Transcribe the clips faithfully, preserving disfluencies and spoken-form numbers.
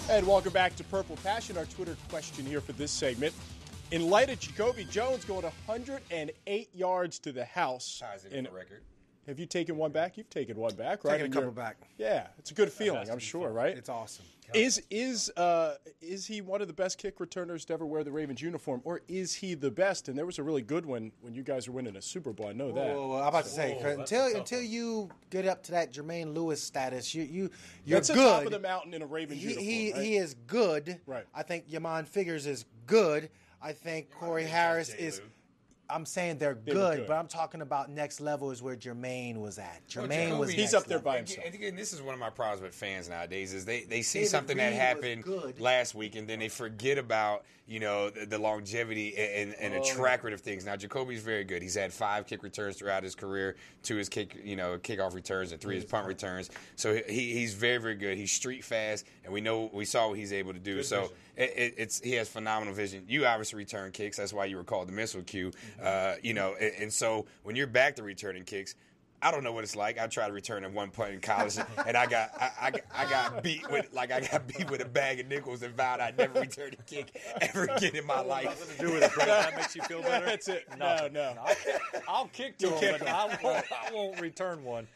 And welcome back to Purple Passion, our Twitter question here for this segment. In light of Jacoby Jones going one hundred eight yards to the house. Ties in in, for record. Have you taken one back? You've taken one back, right? Taken a couple back. Yeah, it's a good feeling, I'm sure, right? It's awesome. Is is uh, is he one of the best kick returners to ever wear the Ravens uniform, or is he the best? And there was a really good one when you guys were winning a Super Bowl. I know that. Well, well, I'm about to say, Whoa, 'cause that's until a tough until one. you get up to that Jermaine Lewis status, you you you're That's the good. top of the mountain in a Ravens he, uniform. he, right? he is good. Right. I think Yamon Figures is good. I think Corey Harris is. I'm saying they're were good, good. but I'm talking about next level is where Jermaine was at. Well, Jermaine Jacoby- was He's next up there level. by And, himself. and again, this is one of my problems with fans nowadays is they, they see David something that Reed was happened good. last week and then they forget about, you know, the, the longevity and, and Oh, the track record of things. Now, Jacoby's very good. He's had five kick returns throughout his career, two his kick, you know, kickoff returns and three his punt returns. So he, he's very, very good. He's street fast, and we know we saw what he's able to do. Good so vision. it, it, it's he has phenomenal vision. You obviously return kicks. That's why you were called the missile Q. Uh, you know, and, and so when you're back to returning kicks, I don't know what it's like. I tried to return at one point in college, and I got I, I, got- I got beat with like I got beat with a bag of nickels and vowed I'd never return a kick ever again in my life. Do with it, Brett. That makes you feel better. That's it. No, Nothing. no. I'll, I'll kick to him, but I won't, I won't return one.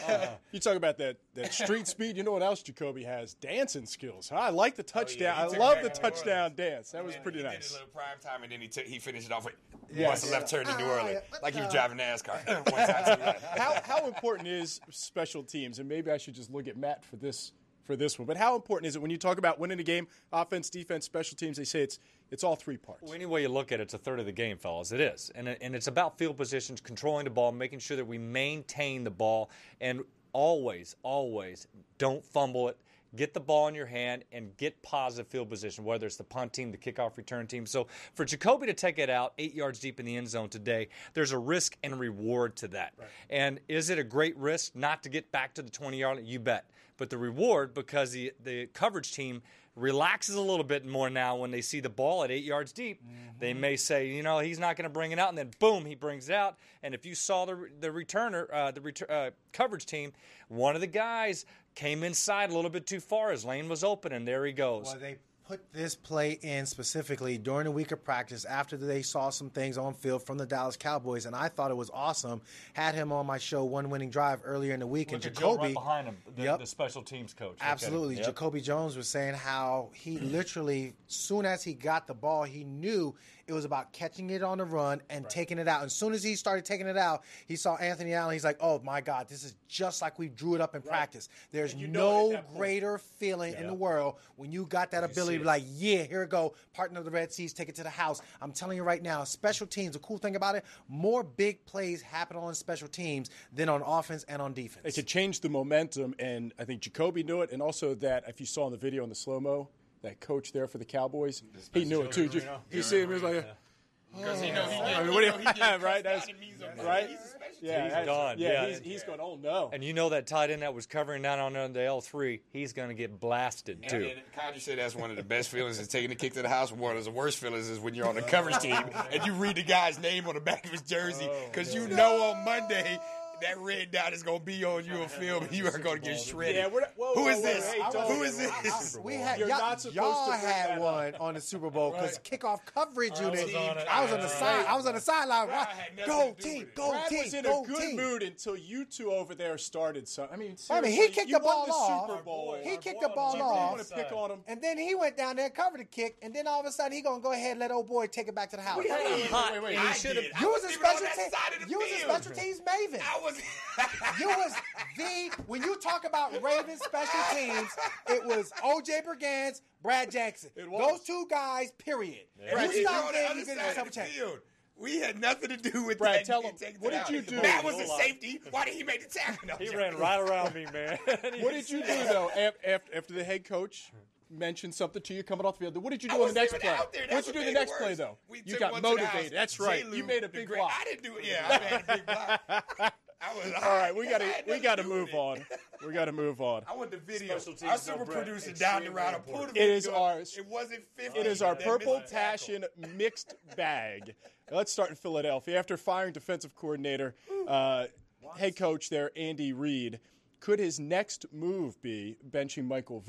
You talk about that, that street speed. You know what else Jacoby has? Dancing skills. Huh? I like the touchdown. he I took love back the to New touchdown Orleans. dance. That was And pretty he nice. did a little prime time, and then he took, he finished it off with Yes. once a left turn to New Ah, Orleans, yeah. like he was driving NASCAR. One time to the left. How how important is special teams? And maybe I should just look at Matt for this for this one. But how important is it when you talk about winning a game, offense, defense, special teams? They say it's it's all three parts. Well, any way you look at it, it's a third of the game, fellas. It is. And, and it's about field positions, controlling the ball, making sure that we maintain the ball, and always, always don't fumble it. Get the ball in your hand and get positive field position, whether it's the punt team, the kickoff return team. So for Jacoby to take it out eight yards deep in the end zone today, there's a risk and reward to that. Right. And is it a great risk not to get back to the twenty-yard line? You bet. But the reward, because the, the coverage team relaxes a little bit more now when they see the ball at eight yards deep, mm-hmm. they may say, you know, he's not going to bring it out, and then boom, he brings it out. And if you saw the the returner, uh, the retur- uh, coverage team, one of the guys came inside a little bit too far. His lane was open, and there he goes. Well, they put this play in specifically during the week of practice after they saw some things on field from the Dallas Cowboys, and I thought it was awesome. Had him on my show, One Winning Drive, earlier in the week, Look and at Joe Jacoby right behind him, the, Yep. the special teams coach. Look at Absolutely. him. Yep. Jacoby Jones was saying how he literally, soon as he got the ball, he knew it was about catching it on the run and right. taking it out. And as soon as he started taking it out, he saw Anthony Allen. He's like, oh, my God, this is just like we drew it up in right. practice. There's no greater feeling yeah. in the world when you got that you ability to be like, yeah, here we go, partner of the Red Seas, take it to the house. I'm telling you right now, special teams, the cool thing about it, more big plays happen on special teams than on offense and on defense. It could change the momentum, and I think Jacoby knew it, and also that if you saw in the video in the slow-mo, that coach there for the Cowboys, the he knew it too. Just, he see him, he was like, yeah. Because he know he I get, mean, what do you, you know, he get right? That's, right? right? He's a special yeah, he's that's, gone. Yeah, Yeah. he's, he's going, oh, no. And you know that tight end that was covering down on the L three, he's going to get blasted, too. And, and Kyle just said that's one of the best feelings is taking the kick to the house. One of the worst feelings is when you're on the coverage team and you read the guy's name on the back of his jersey because you know on Monday that red dot is going to be on you on film and you are going to get shredded. Yeah, we're not, whoa, Who whoa, is whoa, this? hey, Who is this? I, we had, You're y'all, not supposed y'all to bring had that one on the Super Bowl because Right. kickoff coverage I unit. was on it. I was on the Uh, side. I was on the sideline. Brad had nothing Go to do team, with it. go Brad team, was in go a good team. mood until you two over there started. So I mean, I mean, he seriously, kicked you the ball won the off. Super Bowl. He Our kicked boy the ball on You the off. want to pick on him? And then he went down there, covered the kick, and then all of a sudden he gonna go ahead and let old boy take it back to the house. Wait, wait, hot. wait, wait, And he I should've- did. I You was a wasn't even on special that team. side of the You was a field. special teams maven. I was. You was the when you talk about Ravens special teams, it was O J Brigance, Brad Jackson. It was. Those two guys. Period. Brad, You you're stop on the there, other you get side yourself of a the check. field. We had nothing to do with Brad, that. tell You him, take what it did you out. do? Matt was a Goal line. safety. Why did he make the tackle? No, He joking. ran right around me, man. What did you do though after, after the head coach mentioned something to you coming off the field? What did you do I on the wasn't next even play? out there. What That's did you do what in made the it next play worse. though? We You took got one to the motivated. house. That's right. J-Lou, You made a the big great- block. I didn't do it. Yeah, I made a big block. I was. All right, we got I to had we nothing got to do with move it. on. We got to move on. I want the video. Special teams, Our super no, Brett, producer down the extremely route. I pulled the important. video. It is ours. It wasn't fifty. It is our That Purple missed the tackle. Passion mixed bag. Let's start in Philadelphia. After firing defensive coordinator, uh, head coach there, Andy Reid, could his next move be benching Michael Vick?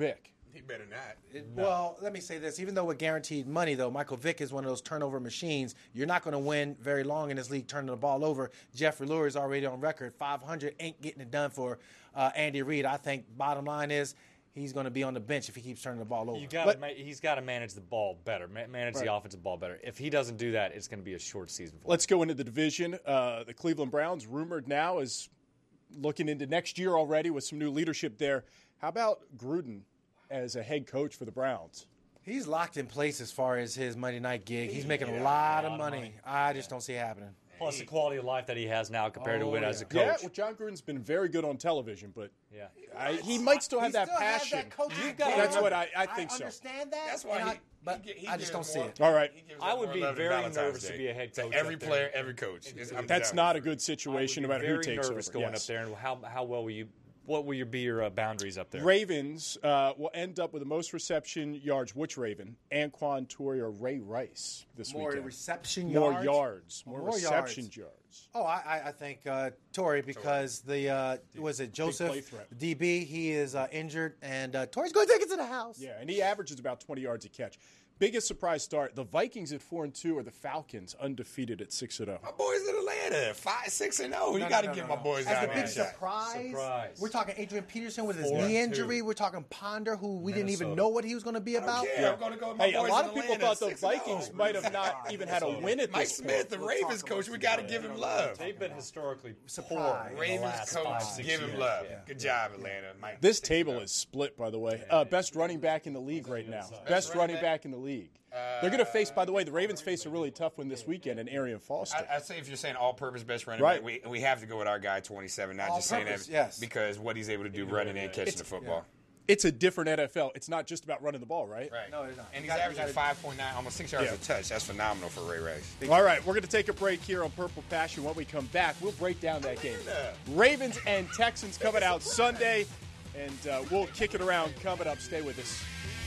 He better not. It- Well, let me say this. Even though we're guaranteed money, though, Michael Vick is one of those turnover machines. You're not going to win very long in this league turning the ball over. Jeffrey Lurie is already on record. five hundred ain't getting it done for uh, Andy Reid. I think bottom line is he's going to be on the bench if he keeps turning the ball over. You got But- ma- he's got to manage the ball better, ma- manage Right. the offensive ball better. If he doesn't do that, it's going to be a short season for him. Let's go into the division. Uh, the Cleveland Browns, rumored now, is looking into next year already with some new leadership there. How about Gruden as a head coach for the Browns? He's locked in place as far as his Monday night gig. He's making a lot of money. I just don't see it happening. Plus the quality of life that he has now compared Oh, to it as a yeah. Yeah, coach. well, John Gruden's been very good on television, but Yeah. I, he might still have He that still has passion. that coaching You've got- gig. That's what I, I think I so. understand that. That's why and he, I, but he, he I just gives don't see more- it. All right. he gives I them would more be love than very Valentine's nervous Day. to be a head To coach every up there. player, every coach. It's- I'm That's down not with a it. good situation, I no would be matter who very takes nervous over. going Yes. up there, and how how well will you? What will your be your uh, boundaries up there? Ravens uh, will end up with the most reception yards. Which Raven? Anquan Torrey or Ray Rice this More weekend? reception More yards. yards. More, More reception yards. yards. Oh, I, I- I think uh, Torrey because the uh, was it Joseph play threat. D B? He is uh, injured, and uh, Torrey's going to take it to the house. Yeah, and he averages about twenty yards a catch. Biggest surprise start: the Vikings at four and two, or the Falcons undefeated at six and zero. My boys in Atlanta, five, six, and zero. You No, no, got to no, give no, my no. boys As out the there big a shot. surprise, Surprise. we're talking Adrian Peterson with his Four knee and two. injury. We're talking Ponder, who we didn't even Minnesota. know what he was going to be I about. don't care. I'm going to go with my Hey, a boys lot in of people Atlanta, thought the six and oh. Vikings might have not even had a win at Mike this Smith, point. the Ravens coach, we got to give him love. They've been historically Surprise. poor in the Ravens last coach, five, six give him years. love. Yeah. Good job, Atlanta. Mike, This six table and oh. is split, by the way. Uh, best running back in the league right now. Best running running back? back in the league. They're going to face, by the way, the Ravens face a really tough one this weekend in Arian Foster. I, I'd say if you're saying all-purpose best running Right. back, we, we have to go with our guy twenty-seven, not just saying All-purpose, that yes. because what he's able to do running and catching the football. It's a different N F L. It's not just about running the ball, right? Right. No, it's not. And You he's gotta- you averaging gotta- five point nine, almost six yards Yeah. a touch. That's phenomenal for Ray Rice. All right, we're going to take a break here on Purple Passion. When we come back, we'll break down that game. Ravens and Texans coming out Sunday, and uh, we'll kick it around coming up. Stay with us.